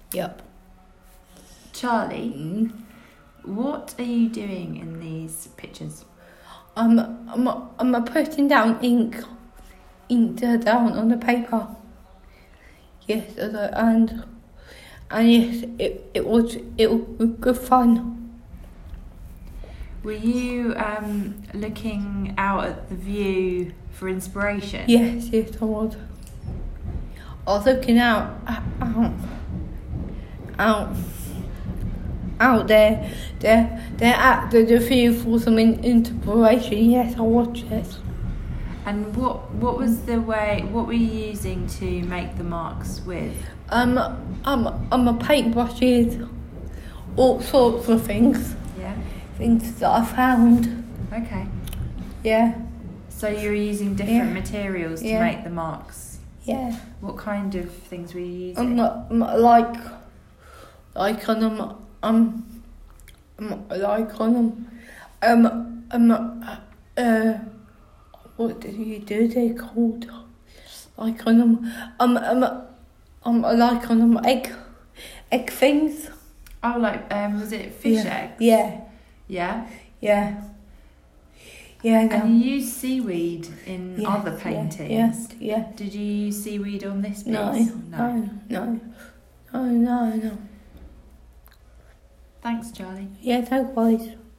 Yep. Charlie, what are you doing in these pictures? I'm putting down ink down on the paper. Yes, and yes, it was good fun. Were you looking out at the view for inspiration? Yes, I was. I was looking out there at the view for some inspiration. Yes, I was. Yes. And what was the way? What were you using to make the marks with? A paintbrushes, all sorts of things. Yeah. Things that I found. Okay. Yeah. So you were using different materials to make the marks. Yeah. What kind of things were you using? Like what did you do? They called like egg things. Oh, like was it fish eggs? Yeah. Yeah. Yeah. Yeah. No. And you used seaweed in other paintings. Yeah. Did you use seaweed on this piece? No. Thanks, Charlie. Yeah, no worries.